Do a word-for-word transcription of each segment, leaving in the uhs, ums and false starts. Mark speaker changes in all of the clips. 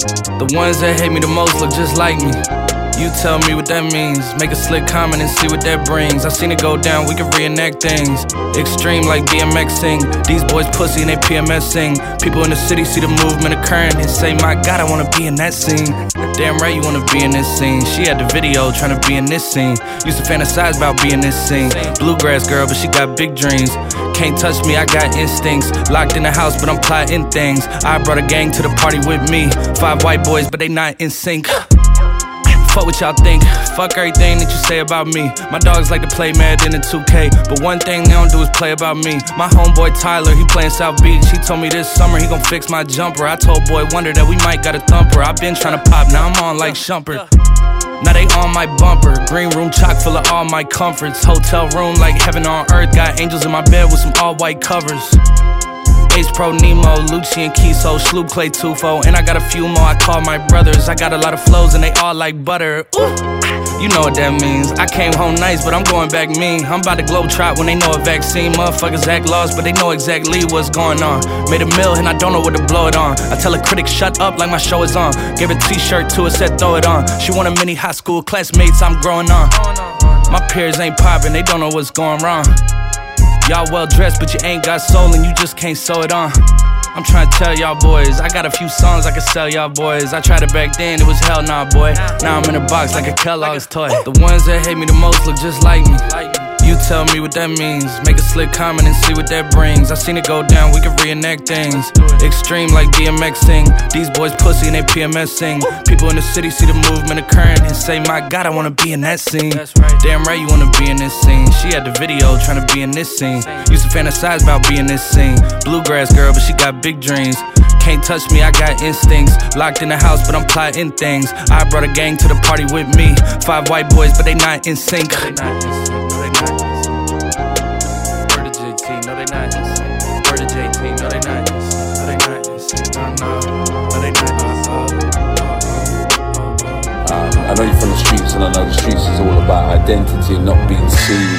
Speaker 1: The ones that hate me the most look just like me. You tell me what that means. Make a slick comment and see what that brings. I seen it go down, we can reenact things. Extreme like BMXing. These boys pussy and they PMSing. People in the city see the movement occurring and say, my God, I wanna be in that scene. Damn right you wanna be in this scene. She had the video trying to be in this scene. Used to fantasize about being this scene. Bluegrass girl, but she got big dreams. Can't touch me, I got instincts. Locked in the house, but I'm plotting things. I brought a gang to the party with me. Five white boys, but they not in sync. Fuck what y'all think, fuck everything that you say about me. My dogs like to play Madden in two K, but one thing they don't do is play about me. My homeboy Tyler, he playin' South Beach. He told me this summer he gon' fix my jumper. I told Boy Wonder that we might got a thumper. I been tryna pop, now I'm on like Shumpert. Now they on my bumper. Green room chock full of all my comforts. Hotel room like heaven on earth. Got angels in my bed with some all white covers. Ace Pro Nemo, Lucci and Kiso, Sloop Clay Tufo, and I got a few more I call my brothers. I got a lot of flows and they all like butter. Ooh, you know what that means. I came home nice, but I'm going back mean. I'm about to globe trot when they know a vaccine. Motherfuckers act lost, but they know exactly what's going on. Made a meal and I don't know what to blow it on. I tell a critic shut up like my show is on. Gave a t-shirt to her, said throw it on. She wanted many high school classmates, I'm growing on. My peers ain't popping, they don't know what's going wrong. Y'all well dressed, but you ain't got soul and you just can't sew it on. I'm trying to tell y'all boys, I got a few songs I can sell y'all boys. I tried it back then, it was hell nah boy. Now I'm in a box like a Kellogg's toy. The ones that hate me the most look just like me. You tell me what that means. Make a slick comment and see what that brings. I seen it go down, we can reenact things. Extreme like BMXing. These boys pussy and they PMSing. People in the city see the movement occurring and say, my God, I wanna be in that scene. Damn right you wanna be in this scene. She had the video trying to be in this scene. Used to fantasize about being this scene. Bluegrass girl, but she got big dreams. Can't touch me, I got instincts. Locked in the house, but I'm plotting things. I brought a gang to the party with me. Five white boys, but they not in sync.
Speaker 2: I know you're from the streets, and I know the streets is all about identity and not being seen.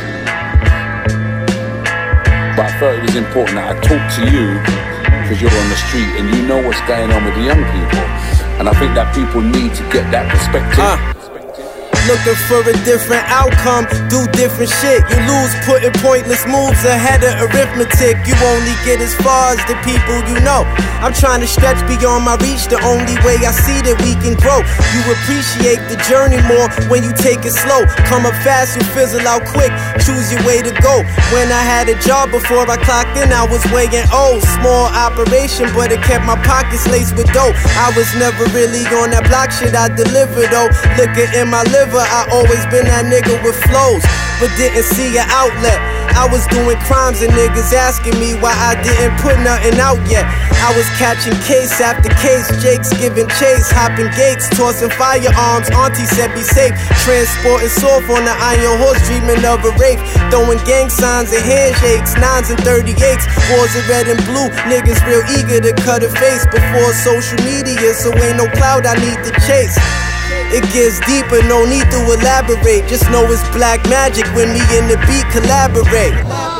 Speaker 2: But I thought it was important that I talk to you because you're on the street and you know what's going on with the young people. And I think that people need to get that perspective.
Speaker 3: Uh. Looking for a different outcome, do different shit. You lose putting pointless moves ahead of arithmetic. You only get as far as the people you know. I'm trying to stretch beyond my reach, the only way I see that we can grow. You appreciate the journey more when you take it slow. Come up fast, you fizzle out quick, choose your way to go. When I had a job before I clocked in, I was weighing old. Small operation, but it kept my pockets laced with dough. I was never really on that block shit I deliver though. Liquor in my liver, I always been that nigga with flows, but didn't see an outlet. I was doing crimes and niggas asking me why I didn't put nothing out yet. I was catching case after case, Jake's giving chase, hopping gates, tossing firearms, auntie said be safe. Transporting soft on the iron horse, dreaming of a rape. Throwing gang signs and handshakes, nines and thirty-eights. Wars of red and blue, niggas real eager to cut a face. Before social media, so ain't no cloud I need to chase. It gets deeper, no need to elaborate. Just know it's black magic when me and the beat collaborate.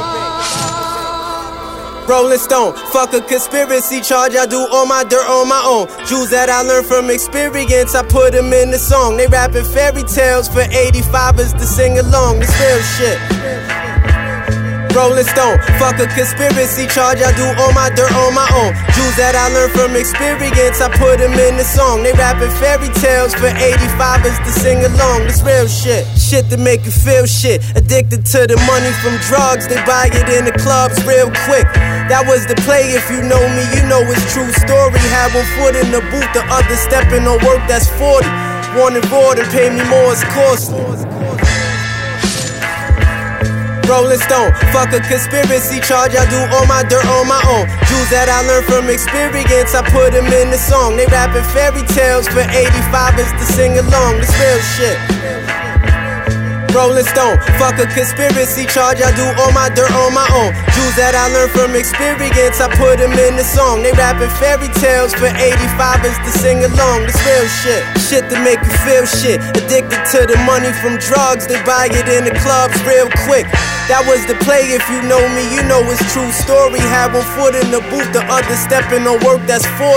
Speaker 3: Rolling Stone, fuck a conspiracy charge, I do all my dirt on my own. Jewels that I learned from experience, I put them in the song. They rapping fairy tales for eighty-fivers to sing along, this real shit. Rolling Stone, fuck a conspiracy charge, I do all my dirt on my own. Jewels that I learned from experience, I put them in the song. They rapping fairy tales for eighty-fivers to sing along, this real shit. Shit to make you feel shit, addicted to the money from drugs. They buy it in the clubs real quick. That was the play, if you know me, you know it's true story. Had one foot in the booth, the other stepping on work, that's forty. Wanted board and pay me more, it's costly. Rolling Stone, fuck a conspiracy charge, I do all my dirt on my own. Jewels that I learned from experience, I put them in the song. They rapping fairy tales for eighty-fivers to sing along, this real shit. Rolling Stone, fuck a conspiracy charge, I do all my dirt on my own. Jewels that I learned from experience, I put them in the song. They rapping fairy tales for eighty-fivers to sing along, this real shit. Shit to make you feel shit, addicted to the money from drugs. They buy it in the clubs real quick. That was the play, if you know me, you know it's true story. Had one foot in the booth, the other stepping on work, that's forty.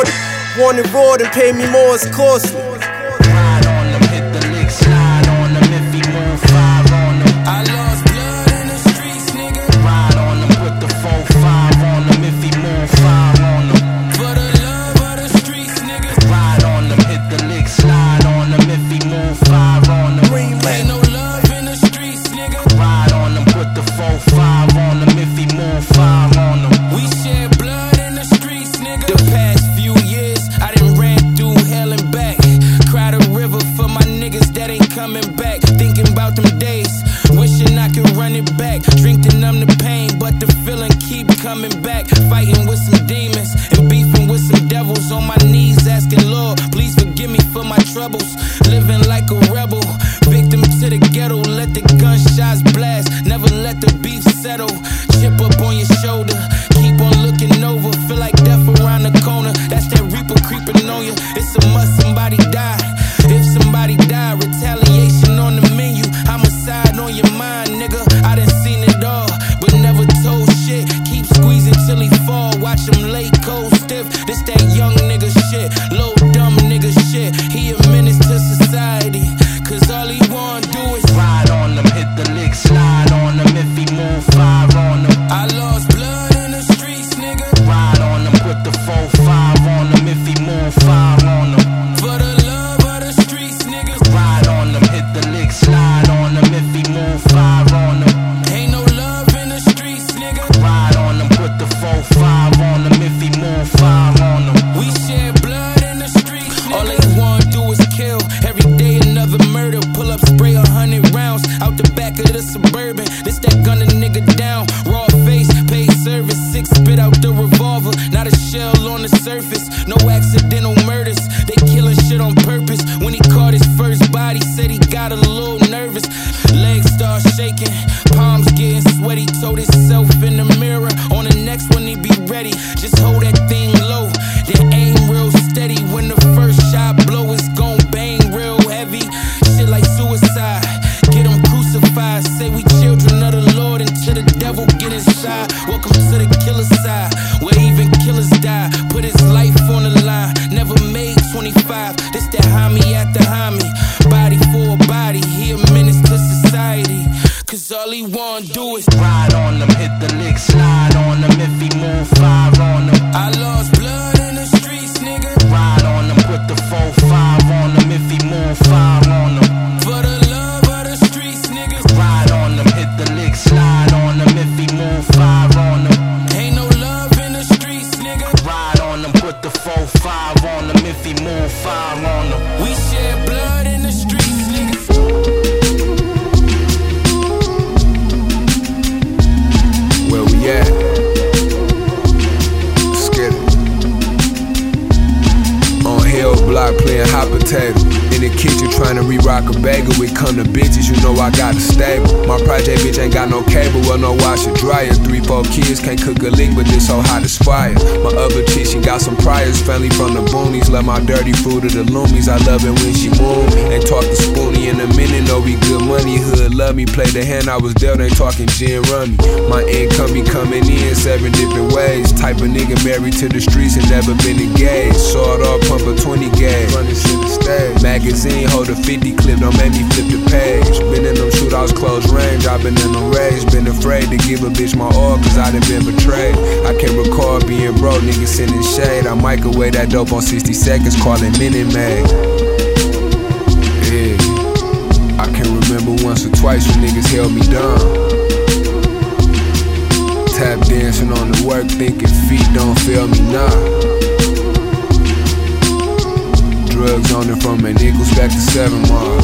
Speaker 3: Want it raw, then pay me more, it's costly.
Speaker 4: Ride on them, hit the lick, slide on them. If he move five on them, I lost blood in the streets, nigga. Ride on them, put the four five on them. If he move five on them, for the love of the streets, nigga. Ride on them, hit the lick, slide on them. If he move five on them, ain't no love in the streets, nigga. Ride on them, put the four five on them. If he move five on them, we shed blood in the streets, nigga. The past few years, I done ran through hell and back. Cried a river for my niggas that ain't coming back. Thinking about them days, wishing I could run it back. Drink to numb the pain, but the feeling keep coming back. Fighting with some demons and beefing with some devils. On my knees asking Lord, please forgive me for my troubles. Living like a rebel, victim to the ghetto. Let the gunshots blast, never let the beef settle. Chip up on your shoulder, keep on looking over. Feel like death around the corner, that's that reaper creeping on you. It's a must, somebody die. If somebody die, retaliation on the menu. Homicide on your mind, nigga. I done seen it all, but never told shit. Keep squeezing till he fall, watch him lay cold stiff. This that young nigga shit, low dumb nigga shit. He a menace to society, cause all he wanna do is ride on them, hit the lick, slide on them. If he move five on them, I lost blood in the streets, nigga. Ride on them, put the four five on them. If he move five on them, for the love of the streets, nigga. Ride on them, hit the lick, slide on them. If he move five on them, ain't no love in the streets, nigga. Ride on them, put the four five on them. If he move five on them, we shed blood in the streets, nigga. All they wanna do is kill. Every day another murder. Pull up, spray a hundred rounds out the back of the Suburban. This that gun a nigga down. Raw face, paid service. Six spit out the revolver. Not a shell on the surface. No accidental murders. They killing shit on purpose. When he caught his first body, said he got a little nervous. Legs start shaking, palms getting sweaty. Told himself in the mirror, on the next one he be ready. Just hold that thing low, then aim real steady. When the first shot blow, it's gon' bang real heavy. Shit like suicide, get him crucified. Say we children of the Lord until the devil get inside. Welcome to the killer side, where even killers die. Put his life on the line, never made twenty-five. This that homie after homie, body for a body. He a menace to society, cause all he wanna do is ride on them, hit the lick, slide on them. If he move five on them, I lost blood in the streets, nigga. Ride on them, put the four five on them. If he move five on them, for the love of the streets, nigga. Ride on them, hit the lick, slide on them. If he move five on them, ain't no love in the streets, nigga. Ride on them, put the four five on them. If he move five on them, we shed blood in the streets, nigga.
Speaker 5: Where we at? Let's get it. On Hill Block playing hot potato. In the kitchen trying to re-rock a bagel. We come to bitches, you know I got a stable. My project bitch ain't got no cable, well no washer dryer. Three, four kids can't cook a lick, but this so hot as fire. My other chick, she got some priors, family from the boonies. Love my dirty food to the loomies, I love it when she move. Ain't talk to Spoonie in a minute, know we good money. Hood love me, play the hand I was dealt, ain't talking gin rummy. My income be coming in seven different ways. Type of nigga married to the streets and never been engaged. Sawed off, pump a twenty gauge, running shit to stage. Magazine, hold a fifty clip, don't make me flip the page. Been in them shootouts, close range, I been in them rage. Been afraid to give a bitch my all, cause I done been betrayed. I can't record being broke, niggas sending shade. I microwave that dope on sixty seconds, calling Minute Maid. Yeah, I can remember once or twice when niggas held me down. Tap dancing on the work, thinking feet don't fail me now. Drugs on it from Nichols back to Seven Mile.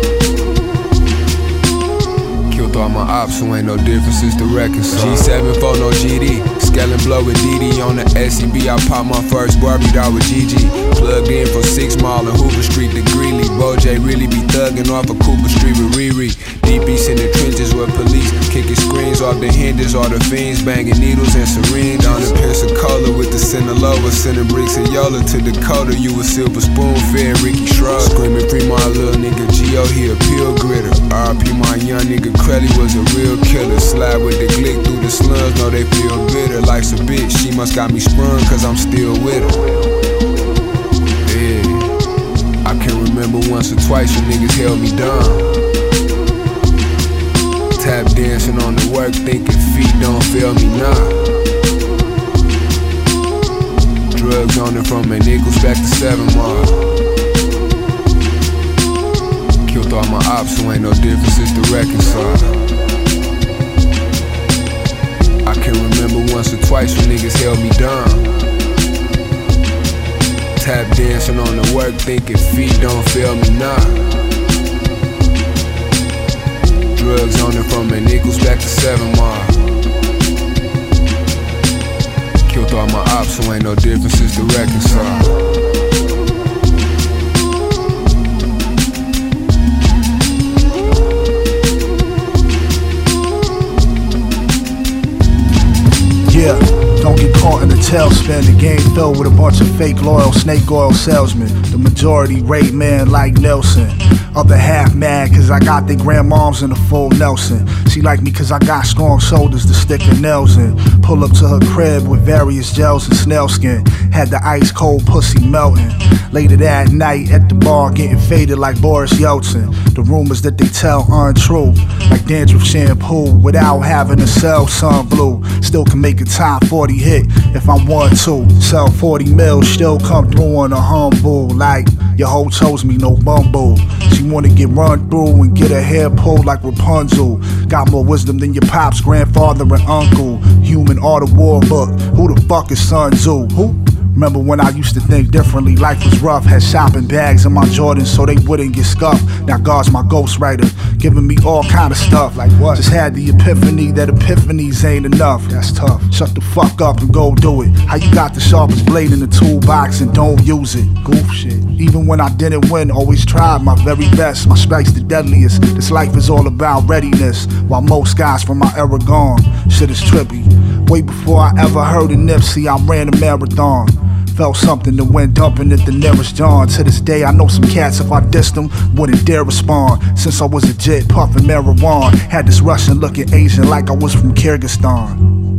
Speaker 5: Killed all my ops, so ain't no differences to reconcile. G seven four, no G D. Skellin' blow with D D on the S E B. I popped my first Barbie doll with G G. Plugged in from six Mile and Hoover Street to Greeley. Bojay really be thuggin' off of Cooper Street with Riri. Deep East in the trenches with police kicking screens off the hinges. All the fiends banging needles and syringes. Down in Pensacola with the Sinaloa. Sending bricks and Yola to Dakota. You a silver spoon fed Ricky Shrug. Screaming free my little nigga Gio, he a pill gritter. R I P my young nigga Crelly was a real killer. Slide with the glick through the slums, know they feel bitter. Life's a bitch, she must got me sprung cause I'm still with her. twice, you niggas held me down. Tap dancing on the work, thinking feet don't fail me now. Drugs on it from eight nickels back to seven mile. Killed all my ops, so ain't no differences to reconcile. I can remember once or twice when niggas held me down. Tap dancing on the work, thinking feet don't fail me now. Drugs on it from eight nickels back to seven mile. Killed all my ops, so ain't no differences to reconcile.
Speaker 6: Yeah, don't get caught in the tailspin. The game filled with a bunch of fake loyal snake oil salesmen. The majority rape man like Nelson. Other half mad cause I got their grandmoms in a full Nelson. She like me cause I got strong shoulders to stick her nails in. Pull up to her crib with various gels and snail skin. Had the ice cold pussy melting. Later that night at the bar getting faded like Boris Yeltsin. The rumors that they tell untrue, like dandruff shampoo without having to sell sun blue. Still can make a top forty hit if I want to. Sell forty mil, still come through on a humble. Like your hoe chose me, no bumble. She wanna get run through and get her hair pulled like Rapunzel. Got more wisdom than your pops, grandfather and uncle. Human art of war book, who the fuck is Sun Tzu? Who? Remember when I used to think differently, life was rough. Had shopping bags in my Jordans so they wouldn't get scuffed. Now God's my ghostwriter, giving me all kind of stuff. Like what? Just had the epiphany that epiphanies ain't enough. That's tough. Shut the fuck up and go do it. How you got the sharpest blade in the toolbox and don't use it? Goof shit. Even when I didn't win, always tried my very best. My strike's the deadliest. This life is all about readiness. While most guys from my era gone, shit is trippy. Way before I ever heard of Nipsey, I ran a marathon. Felt something that went dumping at the nearest John. To this day, I know some cats, if I dissed them, wouldn't dare respond. Since I was a jit, puffing marijuana. Had this Russian looking Asian like I was from Kyrgyzstan.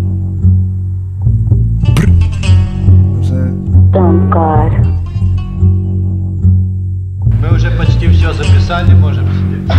Speaker 7: Thank God.
Speaker 8: Мы уже почти все записали, можем сидеть.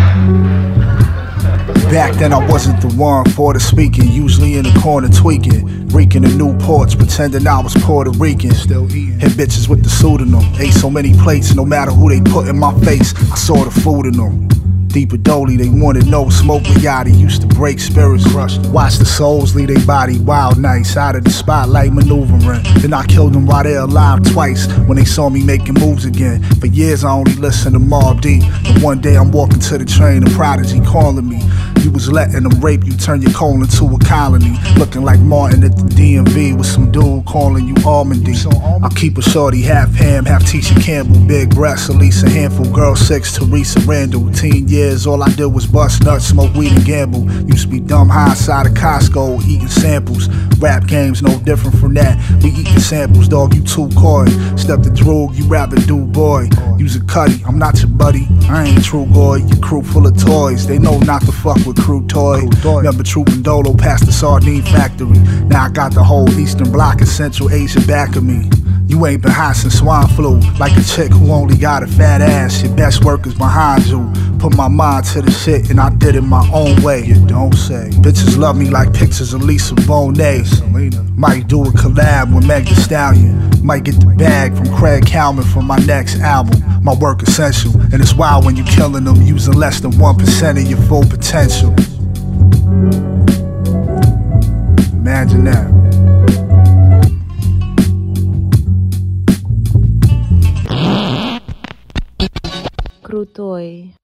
Speaker 6: Back then I wasn't the one for the speaking, usually in the corner tweaking, reeking the Newports, pretending I was Puerto Rican. Still eating. Hit bitches with the pseudonym, ate so many plates, no matter who they put in my face, I saw the food in them. Deeper dolly, they wanted no smoke with Yachty, used to break spirits, crushed. Watch the souls leave their body wild nights, out of the spotlight maneuvering. Then I killed them while they're alive twice, when they saw me making moves again. For years I only listened to Mobb Deep, and one day I'm walking to the train, a Prodigy calling me. You was letting them rape you, turn your coal into a colony. Looking like Martin at the D M V with some dude calling you Almondy. I'll keep a shorty, half ham, half Tisha Campbell. Big breasts, Elisa handful, girl six, Teresa Randall. Teen years, all I did was bust nuts, smoke weed and gamble. Used to be dumb high inside of Costco, eating samples. Rap games no different from that, we eating samples, dog, you too coy. Step the droog, you rather do boy. Use a cutty, I'm not your buddy, I ain't true boy. Your crew full of toys, they know not to fuck with crew toy. Remember Troop and Dolo past the sardine factory. Now I got the whole Eastern Bloc and Central Asia back of me. You ain't been hot since swine flu, like a chick who only got a fat ass. Your best work is behind you. Put my mind to the shit and I did it my own way. You don't say. Bitches love me like pictures of Lisa Bonet. Selena. Might do a collab with Meg Thee Stallion. Might get the bag from Craig Kalman for my next album. My work essential, and it's wild when you killing them using less than one percent of your full potential. Imagine that.
Speaker 7: Крутой.